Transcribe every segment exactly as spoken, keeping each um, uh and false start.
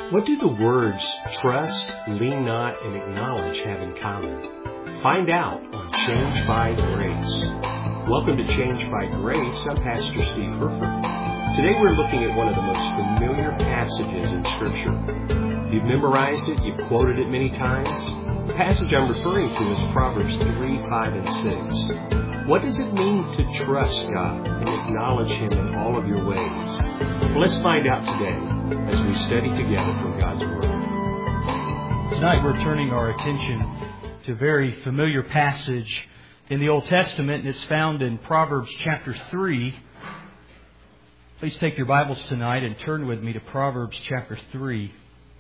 What do the words trust, lean not, and acknowledge have in common? Find out on Changed by Grace. Welcome to Changed by Grace. I'm Pastor Steve Herford. Today we're looking at one of the most familiar passages in Scripture. You've memorized it, you've quoted it many times. The passage I'm referring to is Proverbs three, five, and six. What does it mean to trust God and acknowledge Him in all of your ways? Well, let's find out today as we study together from God's Word. Tonight we're turning our attention to a very familiar passage in the Old Testament, and it's found in Proverbs chapter three. Please take your Bibles tonight and turn with me to Proverbs chapter three.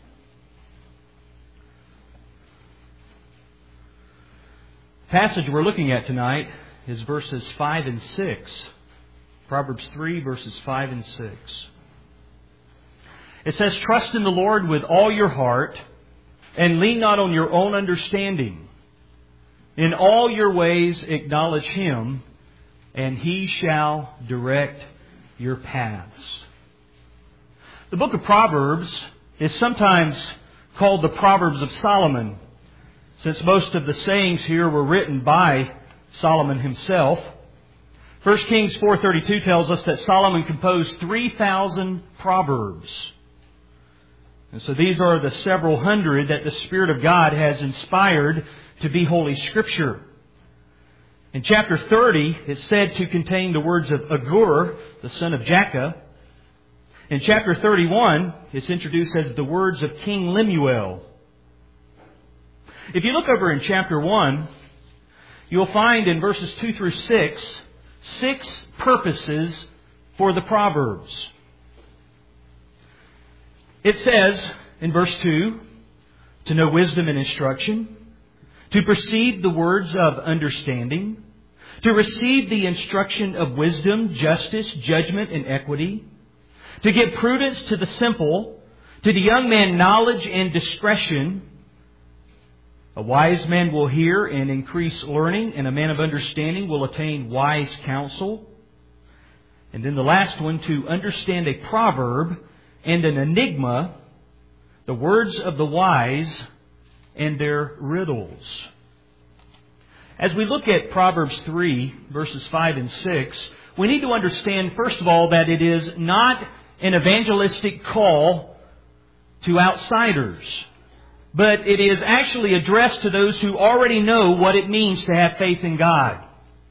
The passage we're looking at tonight is verses five and six. Proverbs three, verses five and six. It says, "Trust in the Lord with all your heart, and lean not on your own understanding. In all your ways acknowledge Him, and He shall direct your paths." The book of Proverbs is sometimes called the Proverbs of Solomon, since most of the sayings here were written by Solomon himself. First Kings four thirty-two tells us that Solomon composed three thousand proverbs. And so these are the several hundred that the Spirit of God has inspired to be Holy Scripture. In chapter thirty, it's said to contain the words of Agur, the son of Jakeh. In chapter thirty-one, it's introduced as the words of King Lemuel. If you look over in chapter one, you'll find in verses two through six, six purposes for the Proverbs. It says in verse two, to know wisdom and instruction, to perceive the words of understanding, to receive the instruction of wisdom, justice, judgment, and equity, to give prudence to the simple, to the young man knowledge and discretion. A wise man will hear and increase learning, and a man of understanding will attain wise counsel. And then the last one, to understand a proverb and an enigma, the words of the wise and their riddles. As we look at Proverbs three, verses five and six, we need to understand, first of all, that it is not an evangelistic call to outsiders, but it is actually addressed to those who already know what it means to have faith in God.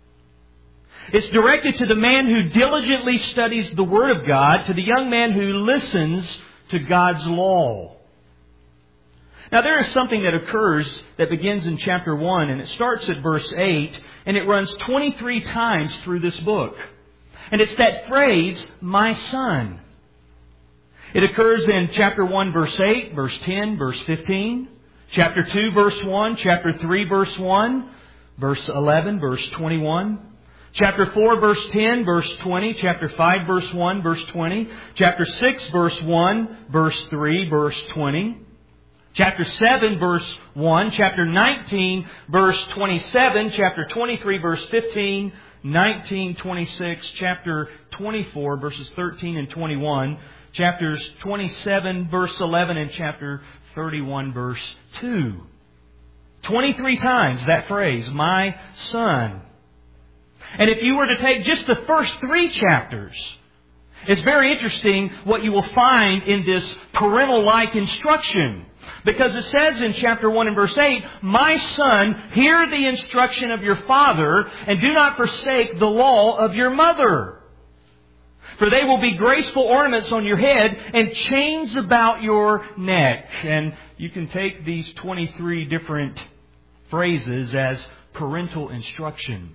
It's directed to the man who diligently studies the Word of God, to the young man who listens to God's law. Now there is something that occurs that begins in chapter one, and it starts at verse eight, and it runs twenty-three times through this book. And it's that phrase, "my son." It occurs in chapter one, verse eight, verse ten, verse fifteen, chapter two, verse one, chapter three, verse one, verse eleven, verse twenty-one, chapter four, verse ten, verse twenty, chapter five, verse one, verse twenty, chapter six, verse one, verse three, verse twenty, chapter seven, verse one, chapter nineteen, verse twenty-seven, chapter twenty-three, verse fifteen, nineteen, twenty-six, chapter twenty-four, verses thirteen and twenty-one, chapters twenty-seven, verse eleven, and chapter thirty-one, verse two. twenty-three times that phrase, "my son." And if you were to take just the first three chapters, it's very interesting what you will find in this parental-like instruction. Because it says in chapter one and verse eight, "My son, hear the instruction of your father, and do not forsake the law of your mother. For they will be graceful ornaments on your head and chains about your neck." And you can take these twenty-three different phrases as parental instruction.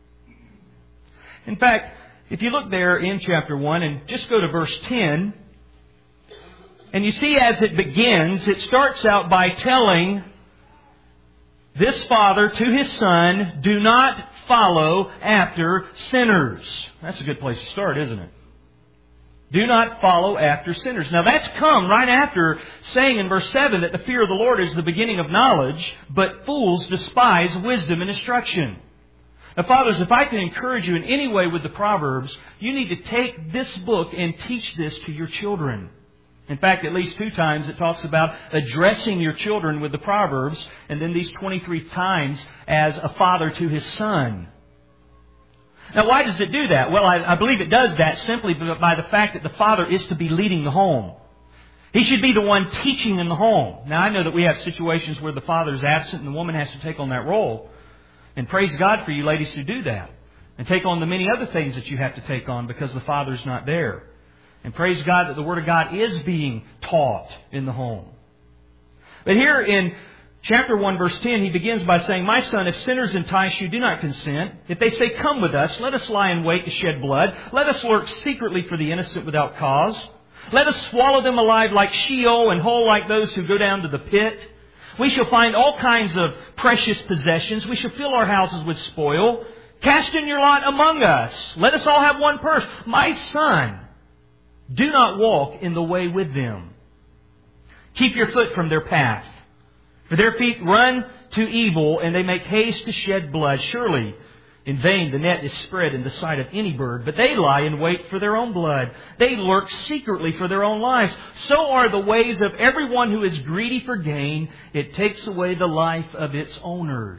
In fact, if you look there in chapter one and just go to verse ten, and you see as it begins, it starts out by telling this father to his son, "Do not follow after sinners." That's a good place to start, isn't it? Do not follow after sinners. Now that's come right after saying in verse seven that the fear of the Lord is the beginning of knowledge, but fools despise wisdom and instruction. Now, fathers, if I can encourage you in any way with the Proverbs, you need to take this book and teach this to your children. In fact, at least two times it talks about addressing your children with the Proverbs, and then these twenty-three times as a father to his son. Now, why does it do that? Well, I, I believe it does that simply by the fact that the father is to be leading the home. He should be the one teaching in the home. Now, I know that we have situations where the father is absent and the woman has to take on that role. And praise God for you ladies who do that. And take on the many other things that you have to take on because the father's not there. And praise God that the Word of God is being taught in the home. But here in chapter one, verse ten, he begins by saying, "My son, if sinners entice you, do not consent. If they say, 'Come with us,' let us lie in wait to shed blood. Let us lurk secretly for the innocent without cause. Let us swallow them alive like Sheol and whole like those who go down to the pit. We shall find all kinds of precious possessions. We shall fill our houses with spoil. Cast in your lot among us. Let us all have one purse. My son, do not walk in the way with them. Keep your foot from their path. For their feet run to evil, and they make haste to shed blood. Surely, in vain the net is spread in the sight of any bird, but they lie in wait for their own blood. They lurk secretly for their own lives. So are the ways of everyone who is greedy for gain. It takes away the life of its owners."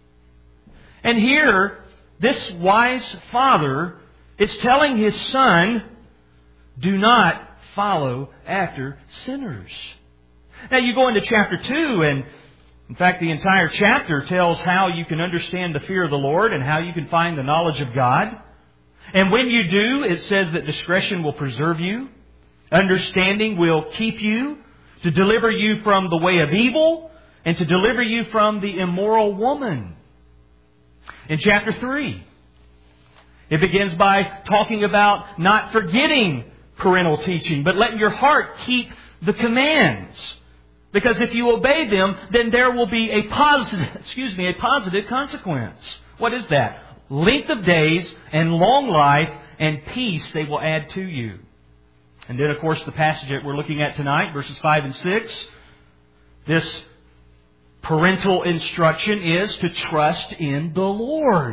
And here, this wise father is telling his son, do not follow after sinners. Now you go into chapter two, and in fact the entire chapter tells how you can understand the fear of the Lord and how you can find the knowledge of God. And when you do, it says that discretion will preserve you. Understanding will keep you, to deliver you from the way of evil, and to deliver you from the immoral woman. In chapter three, it begins by talking about not forgetting parental teaching, but letting your heart keep the commands. Because if you obey them, then there will be a positive, excuse me, a positive consequence. What is that? Length of days and long life and peace they will add to you. And then, of course, the passage that we're looking at tonight, verses five and six, this parental instruction is to trust in the Lord.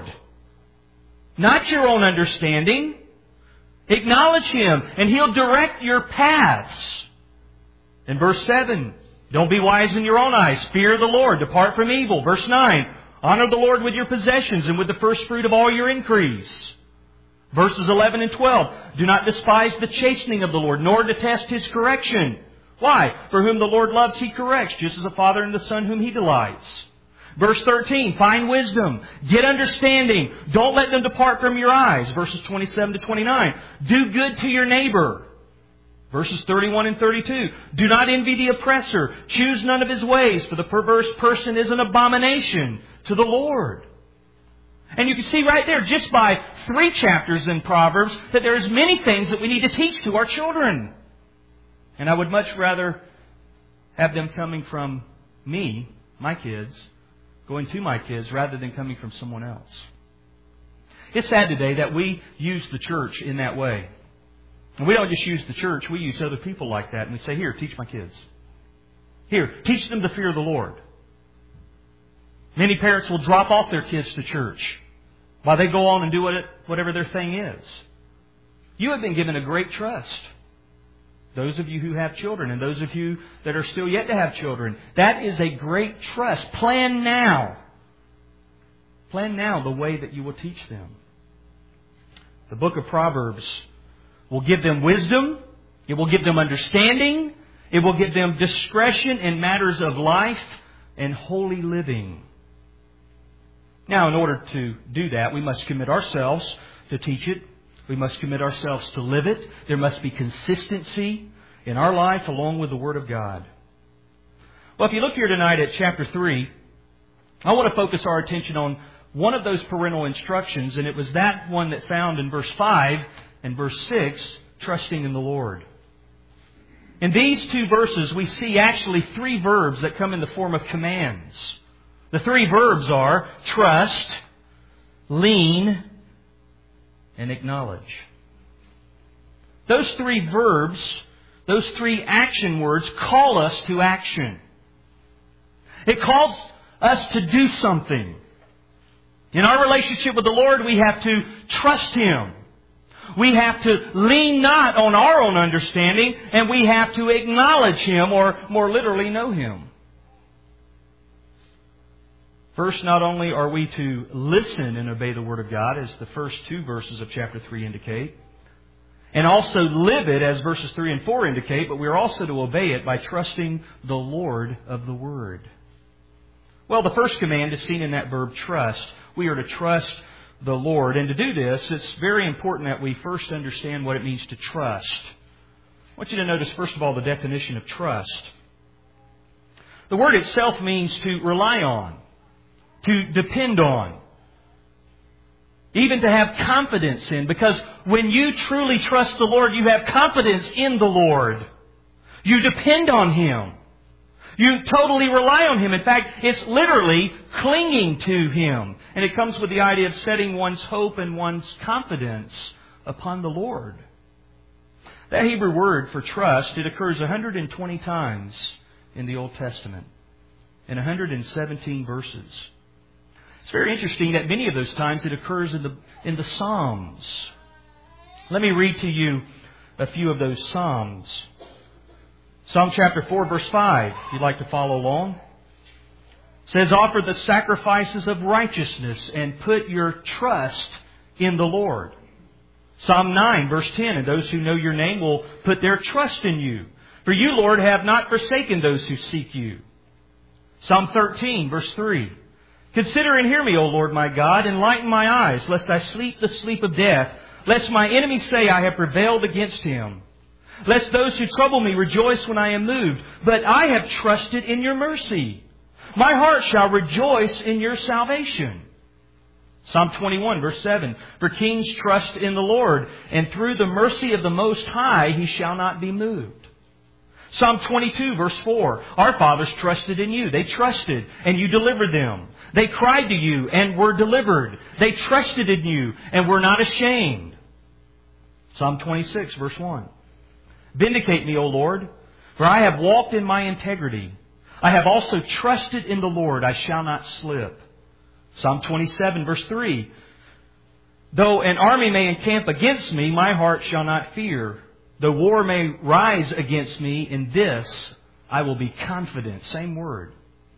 Not your own understanding. Acknowledge Him, and He'll direct your paths. In verse seven, don't be wise in your own eyes. Fear the Lord. Depart from evil. Verse nine, honor the Lord with your possessions and with the first fruit of all your increase. Verses eleven and twelve, do not despise the chastening of the Lord, nor detest His correction. Why? For whom the Lord loves, He corrects, just as a father and the son whom He delights. Verse thirteen, find wisdom. Get understanding. Don't let them depart from your eyes. Verses twenty-seven to twenty-nine. Do good to your neighbor. Verses thirty-one and thirty-two. Do not envy the oppressor. Choose none of his ways, for the perverse person is an abomination to the Lord. And you can see right there, just by three chapters in Proverbs, that there is many things that we need to teach to our children. And I would much rather have them coming from me, my kids, going to my kids, rather than coming from someone else. It's sad today that we use the church in that way. And we don't just use the church, we use other people like that. And we say, here, teach my kids. Here, teach them to fear the Lord. Many parents will drop off their kids to church while they go on and do what it, whatever their thing is. You have been given a great trust. Those of you who have children and those of you that are still yet to have children, that is a great trust. Plan now. Plan now the way that you will teach them. The book of Proverbs will give them wisdom. It will give them understanding. It will give them discretion in matters of life and holy living. Now, in order to do that, we must commit ourselves to teach it. We must commit ourselves to live it. There must be consistency in our life along with the Word of God. Well, if you look here tonight at chapter three, I want to focus our attention on one of those parental instructions, and it was that one that found in verse five and verse six, trusting in the Lord. In these two verses, we see actually three verbs that come in the form of commands. The three verbs are trust, lean, and acknowledge. Those three verbs, those three action words call us to action. It calls us to do something. In our relationship with the Lord, we have to trust Him. We have to lean not on our own understanding, and we have to acknowledge Him, or more literally, know Him. First, not only are we to listen and obey the Word of God, as the first two verses of chapter three indicate, and also live it, as verses three and four indicate, but we are also to obey it by trusting the Lord of the Word. Well, the first command is seen in that verb trust. We are to trust the Lord. And to do this, it's very important that we first understand what it means to trust. I want you to notice, first of all, the definition of trust. The word itself means to rely on, to depend on, even to have confidence in. Because when you truly trust the Lord, you have confidence in the Lord. You depend on Him. You totally rely on Him. In fact, it's literally clinging to Him. And it comes with the idea of setting one's hope and one's confidence upon the Lord. That Hebrew word for trust, it occurs one hundred twenty times in the Old Testament, in one hundred seventeen verses. It's very interesting that many of those times it occurs in the in the Psalms. Let me read to you a few of those Psalms. Psalm chapter four, verse five, if you'd like to follow along. It says, offer the sacrifices of righteousness and put your trust in the Lord. Psalm nine, verse ten, and those who know your name will put their trust in you. For you, Lord, have not forsaken those who seek you. Psalm thirteen, verse three. Consider and hear me, O Lord my God, enlighten my eyes, lest I sleep the sleep of death, lest my enemies say I have prevailed against him. Lest those who trouble me rejoice when I am moved. But I have trusted in your mercy. My heart shall rejoice in your salvation. Psalm twenty-one, verse seven. For kings trust in the Lord, and through the mercy of the Most High he shall not be moved. Psalm twenty-two, verse four. Our fathers trusted in you. They trusted, and you delivered them. They cried to you, and were delivered. They trusted in you, and were not ashamed. Psalm twenty-six, verse one. Vindicate me, O Lord, for I have walked in my integrity. I have also trusted in the Lord. I shall not slip. Psalm twenty-seven, verse three. Though an army may encamp against me, my heart shall not fear. Though war may rise against me, in this I will be confident. Same word.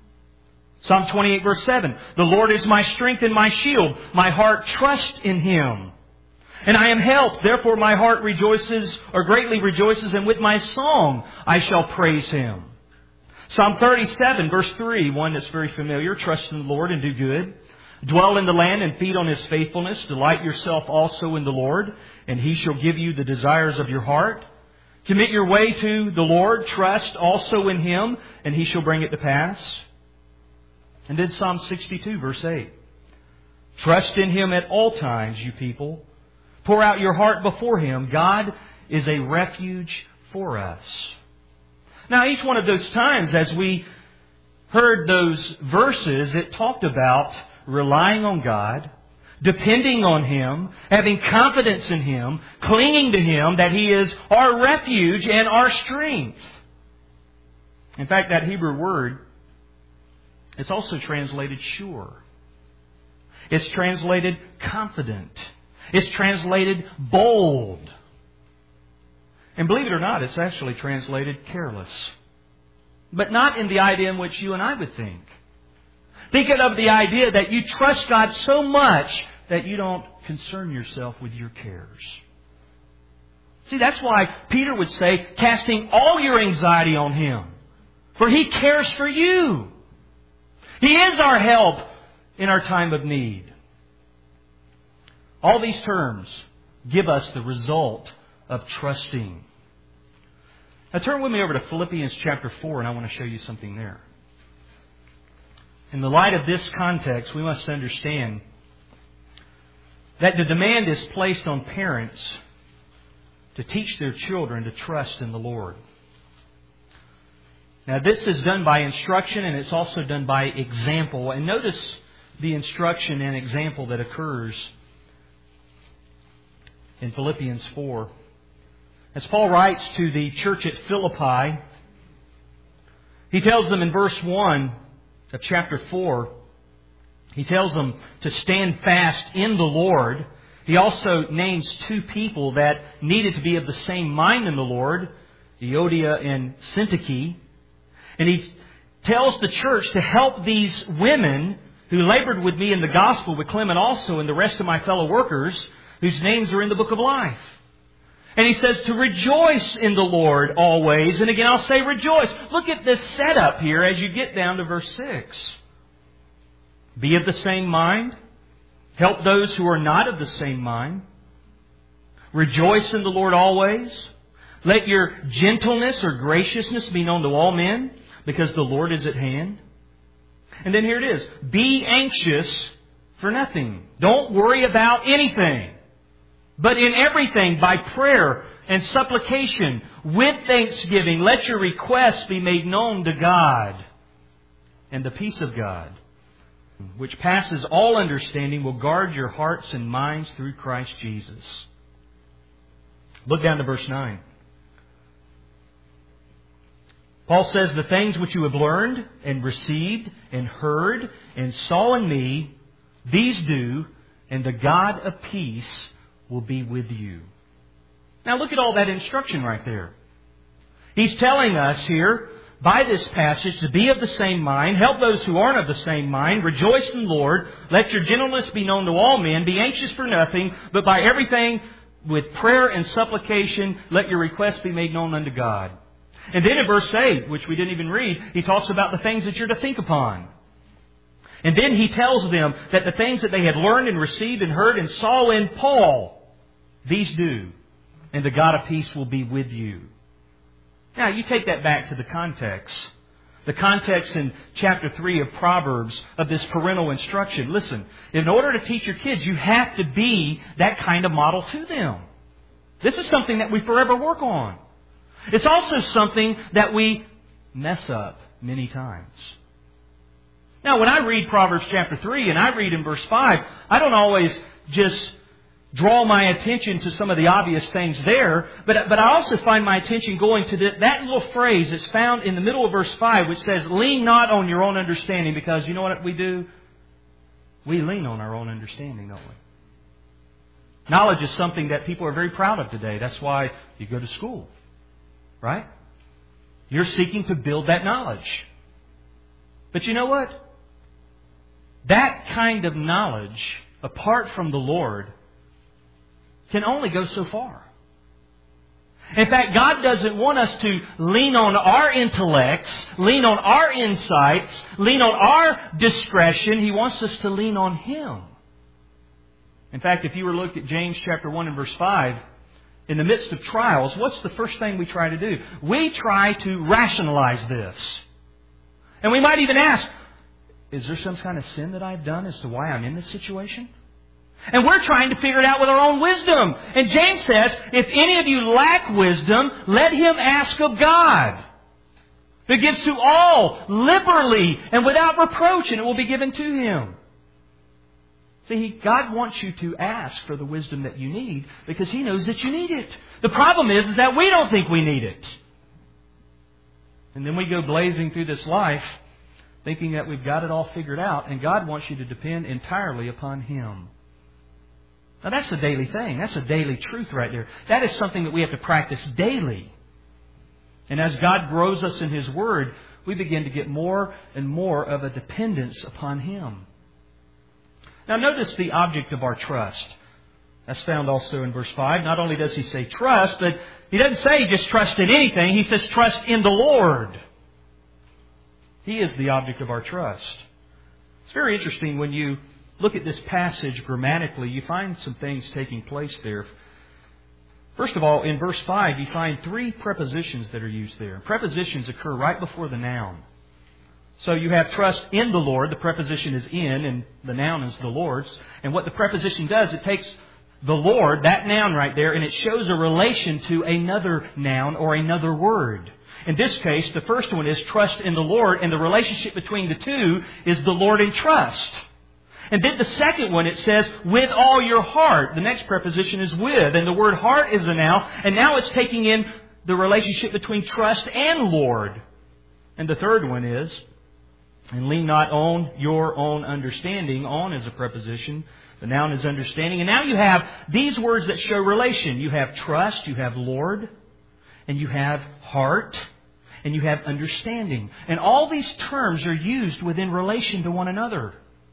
Psalm twenty-eight, verse seven. The Lord is my strength and my shield. My heart trusts in Him. And I am helped. Therefore my heart rejoices, or greatly rejoices, and with my song I shall praise Him. Psalm thirty-seven, verse three, one that's very familiar. Trust in the Lord and do good. Dwell in the land and feed on His faithfulness. Delight yourself also in the Lord, and He shall give you the desires of your heart. Commit your way to the Lord. Trust also in Him, and He shall bring it to pass. And then Psalm sixty-two, verse eight. Trust in Him at all times, you people. Pour out your heart before Him. God is a refuge for us. Now, each one of those times, as we heard those verses, it talked about relying on God, depending on Him, having confidence in Him, clinging to Him, that He is our refuge and our strength. In fact, that Hebrew word, it's also translated sure. It's translated confident. It's translated bold. And believe it or not, it's actually translated careless. But not in the idea in which you and I would think. Think of the idea that you trust God so much that you don't concern yourself with your cares. See, that's why Peter would say, casting all your anxiety on Him, for He cares for you. He is our help in our time of need. All these terms give us the result of trusting. Now turn with me over to Philippians chapter four, and I want to show you something there. In the light of this context, we must understand that the demand is placed on parents to teach their children to trust in the Lord. Now this is done by instruction, and it's also done by example. And notice the instruction and example that occurs in Philippians four. As Paul writes to the church at Philippi, he tells them in verse one of chapter four, he tells them to stand fast in the Lord. He also names two people that needed to be of the same mind in the Lord, Euodia and Syntyche. And he tells the church to help these women who labored with me in the gospel, with Clement also and the rest of my fellow workers, whose names are in the book of life. And he says to rejoice in the Lord always. And again, I'll say rejoice. Look at this setup here as you get down to verse six. Be of the same mind. Help those who are not of the same mind. Rejoice in the Lord always. Let your gentleness or graciousness be known to all men, because the Lord is at hand. And then here it is. Be anxious for nothing. Don't worry about anything. But in everything, by prayer and supplication, with thanksgiving, let your requests be made known to God. And the peace of God, which passes all understanding, will guard your hearts and minds through Christ Jesus. Look down to verse nine. Paul says, the things which you have learned and received and heard and saw in me, these do, and the God of peace will be with you. Now look at all that instruction right there. He's telling us here, by this passage, to be of the same mind, help those who aren't of the same mind, rejoice in the Lord, let your gentleness be known to all men, be anxious for nothing, but by everything with prayer and supplication, let your requests be made known unto God. And then in verse eight, which we didn't even read, he talks about the things that you're to think upon. And then he tells them that the things that they had learned and received and heard and saw in Paul, these do, and the God of peace will be with you. Now, you take that back to the context. The context in chapter three of Proverbs of this parental instruction. Listen, in order to teach your kids, you have to be that kind of model to them. This is something that we forever work on. It's also something that we mess up many times. Now, when I read Proverbs chapter three and I read in verse five, I don't always just draw my attention to some of the obvious things there, but, but I also find my attention going to the, that little phrase that's found in the middle of verse five, which says, lean not on your own understanding, because you know what we do? We lean on our own understanding, don't we? Knowledge is something that people are very proud of today. That's why you go to school. Right? You're seeking to build that knowledge. But you know what? That kind of knowledge, apart from the Lord, can only go so far. In fact, God doesn't want us to lean on our intellects, lean on our insights, lean on our discretion. He wants us to lean on Him. In fact, if you were to look at James chapter one and verse five, in the midst of trials, what's the first thing we try to do? We try to rationalize this. And we might even ask, is there some kind of sin that I've done as to why I'm in this situation? And we're trying to figure it out with our own wisdom. And James says, if any of you lack wisdom, let him ask of God, who gives to all liberally and without reproach, and it will be given to him. See, God wants you to ask for the wisdom that you need because He knows that you need it. The problem is, is that we don't think we need it. And then we go blazing through this life thinking that we've got it all figured out, and God wants you to depend entirely upon Him. Now that's a daily thing. That's a daily truth right there. That is something that we have to practice daily. And as God grows us in His Word, we begin to get more and more of a dependence upon Him. Now notice the object of our trust. That's found also in verse five. Not only does he say trust, but he doesn't say just trust in anything. He says trust in the Lord. He is the object of our trust. It's very interesting when you look at this passage grammatically, you find some things taking place there. First of all, in verse five, you find three prepositions that are used there. Prepositions occur right before the noun. So you have trust in the Lord. The preposition is in, and the noun is the Lord's. And what the preposition does, it takes the Lord, that noun right there, and it shows a relation to another noun or another word. In this case, the first one is trust in the Lord, and the relationship between the two is the Lord and trust. And then the second one, it says, with all your heart. The next preposition is with, and the word heart is a noun, and now it's taking in the relationship between trust and Lord. And the third one is, and lean not on your own understanding. On is a preposition. The noun is understanding. And now you have these words that show relation. You have trust, you have Lord, and you have heart, and you have understanding. And all these terms are used within relation to one another.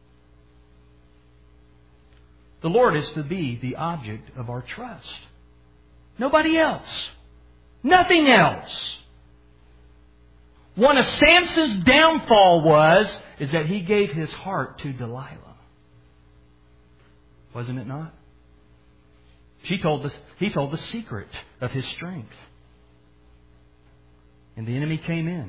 The Lord is to be the object of our trust. Nobody else. Nothing else. One of Samson's downfall was, is that he gave his heart to Delilah. Wasn't it not? She told the, he told the secret of his strength. And the enemy came in.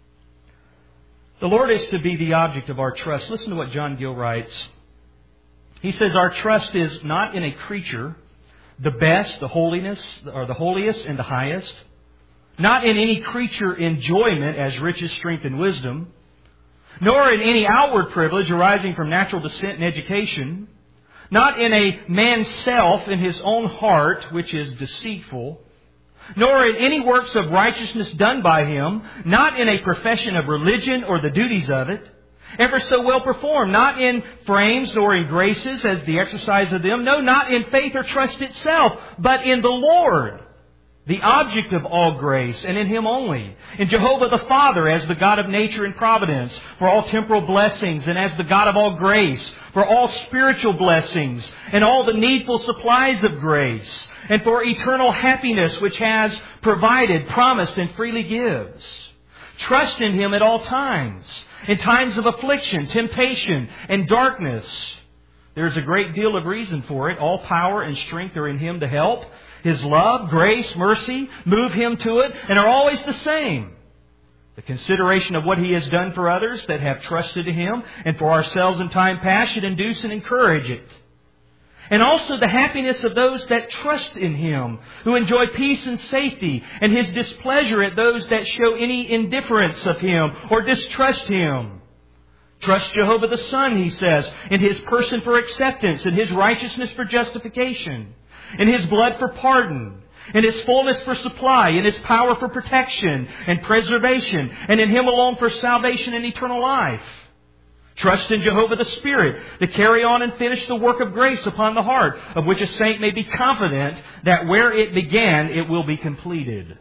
The Lord is to be the object of our trust. Listen to what John Gill writes. He says, our trust is not in a creature, the best, the holiness, or the holiest and the highest. Not in any creature enjoyment as riches, strength, and wisdom. Nor in any outward privilege arising from natural descent and education. Not in a man's self in his own heart, which is deceitful. Nor in any works of righteousness done by him. Not in a profession of religion or the duties of it, ever so well performed. Not in frames nor in graces as the exercise of them. No, not in faith or trust itself, but in the Lord, the object of all grace, and in Him only. In Jehovah the Father as the God of nature and providence for all temporal blessings, and as the God of all grace for all spiritual blessings and all the needful supplies of grace, and for eternal happiness which has provided, promised, and freely gives. Trust in Him at all times, in times of affliction, temptation, and darkness. There is a great deal of reason for it. All power and strength are in Him to help. His love, grace, mercy move Him to it and are always the same. The consideration of what He has done for others that have trusted to Him and for ourselves in time past should induce and encourage it. And also the happiness of those that trust in Him, who enjoy peace and safety, and His displeasure at those that show any indifference of Him or distrust Him. Trust Jehovah the Son, he says, in His person for acceptance, in His righteousness for justification, in His blood for pardon, in His fullness for supply, in His power for protection and preservation, and in Him alone for salvation and eternal life. Trust in Jehovah the Spirit to carry on and finish the work of grace upon the heart, of which a saint may be confident that where it began, it will be completed.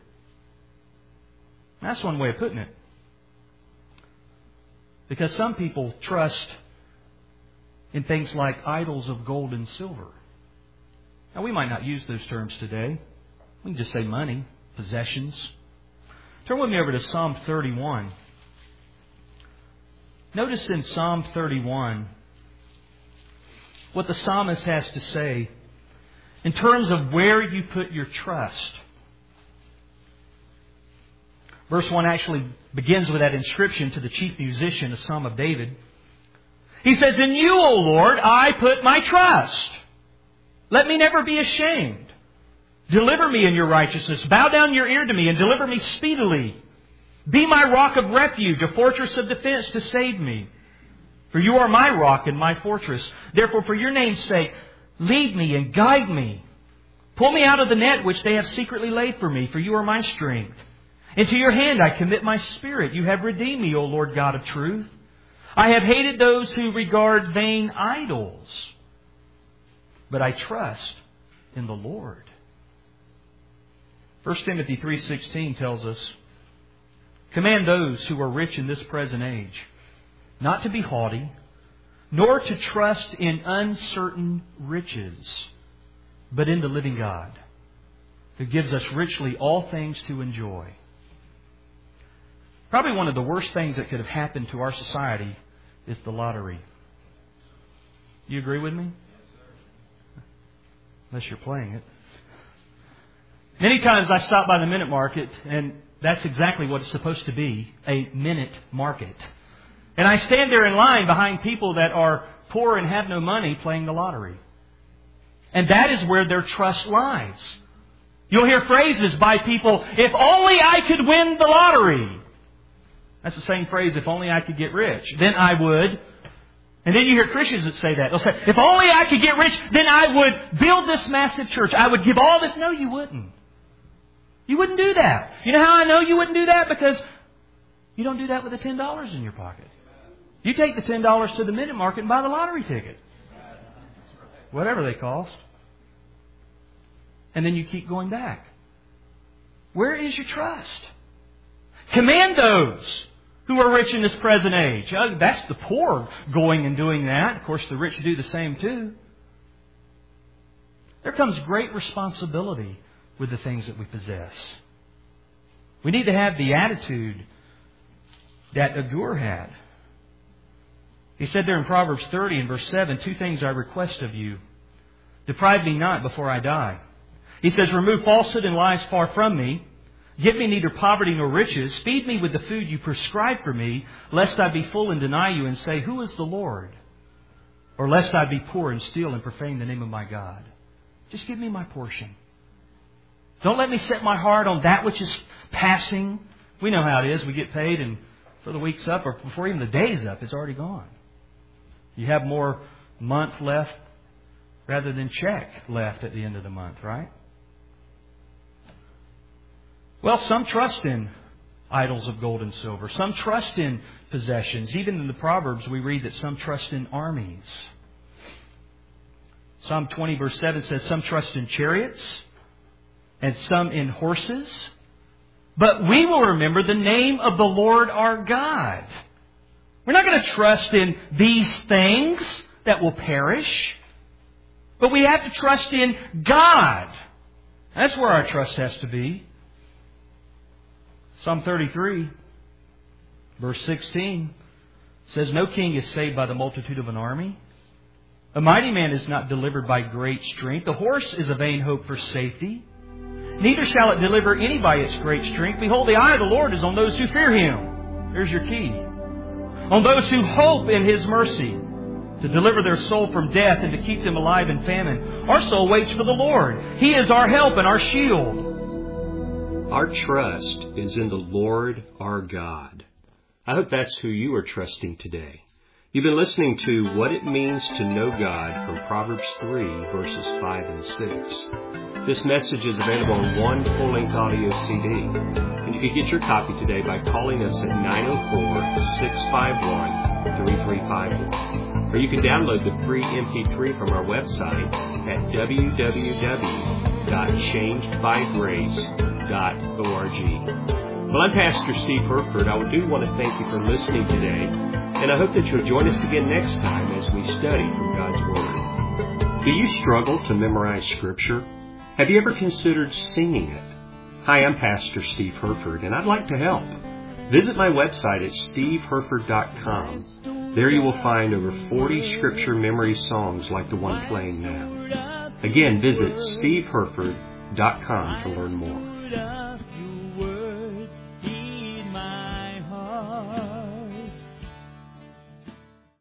That's one way of putting it. Because some people trust in things like idols of gold and silver. Now, we might not use those terms today. We can just say money, possessions. Turn with me over to Psalm thirty-one. Notice in Psalm thirty-one what the psalmist has to say in terms of where you put your trust. Verse one actually begins with that inscription to the chief musician, a Psalm of David. He says, "In You, O Lord, I put my trust. Let me never be ashamed. Deliver me in Your righteousness. Bow down Your ear to me and deliver me speedily. Be my rock of refuge, a fortress of defense to save me. For You are my rock and my fortress. Therefore, for Your name's sake, lead me and guide me. Pull me out of the net which they have secretly laid for me, for You are my strength. Into Your hand I commit my spirit. You have redeemed me, O Lord God of truth. I have hated those who regard vain idols, but I trust in the Lord." First Timothy three sixteen tells us, "Command those who are rich in this present age not to be haughty, nor to trust in uncertain riches, but in the living God, who gives us richly all things to enjoy." Probably one of the worst things that could have happened to our society is the lottery. You agree with me? Unless you're playing it. Many times I stop by the minute market, and that's exactly what it's supposed to be, a minute market. And I stand there in line behind people that are poor and have no money playing the lottery. And that is where their trust lies. You'll hear phrases by people, "If only I could win the lottery." That's the same phrase, "If only I could get rich, then I would." And then you hear Christians that say that. They'll say, "If only I could get rich, then I would build this massive church. I would give all this." No, you wouldn't. You wouldn't do that. You know how I know you wouldn't do that? Because you don't do that with the ten dollars in your pocket. You take the ten dollars to the minute market and buy the lottery ticket. whatever they cost. And then you keep going back. Where is your trust? Command those who are rich in this present age. Oh, that's the poor going and doing that. Of course, the rich do the same too. There comes great responsibility with the things that we possess. We need to have the attitude that Agur had. He said there in Proverbs thirty and verse seven, two things I request of you. Deprive me not before I die. He says, remove falsehood and lies far from me. Give me neither poverty nor riches. Feed me with the food you prescribe for me, lest I be full and deny you and say, who is the Lord? Or lest I be poor and steal and profane the name of my God. Just give me my portion. Don't let me set my heart on that which is passing. We know how it is. We get paid and before the week's up or before even the day's up, it's already gone. You have more month left rather than check left at the end of the month, right? Well, some trust in idols of gold and silver. Some trust in possessions. Even in the Proverbs, we read that some trust in armies. Psalm twenty verse seven says, some trust in chariots and some in horses. But we will remember the name of the Lord our God. We're not going to trust in these things that will perish. But we have to trust in God. That's where our trust has to be. Psalm thirty-three, verse sixteen says, no king is saved by the multitude of an army. A mighty man is not delivered by great strength. The horse is a vain hope for safety. Neither shall it deliver any by its great strength. Behold, the eye of the Lord is on those who fear Him. There's your key. On those who hope in His mercy, to deliver their soul from death and to keep them alive in famine. Our soul waits for the Lord. He is our help and our shield. Our trust is in the Lord our God. I hope that's who you are trusting today. You've been listening to What It Means to Know God from Proverbs three, verses five and six. This message is available on one full-length audio C D. And you can get your copy today by calling us at nine oh four, six five one, three three five one. Or you can download the free M P three from our website at w w w dot changed by grace dot org. Well, I'm Pastor Steve Herford. I do want to thank you for listening today, and I hope that you'll join us again next time as we study from God's Word. Do you struggle to memorize Scripture? Have you ever considered singing it? Hi, I'm Pastor Steve Herford, and I'd like to help. Visit my website at steve herford dot com. There you will find over forty Scripture memory songs like the one playing now. Again, visit steve herford dot com to learn more.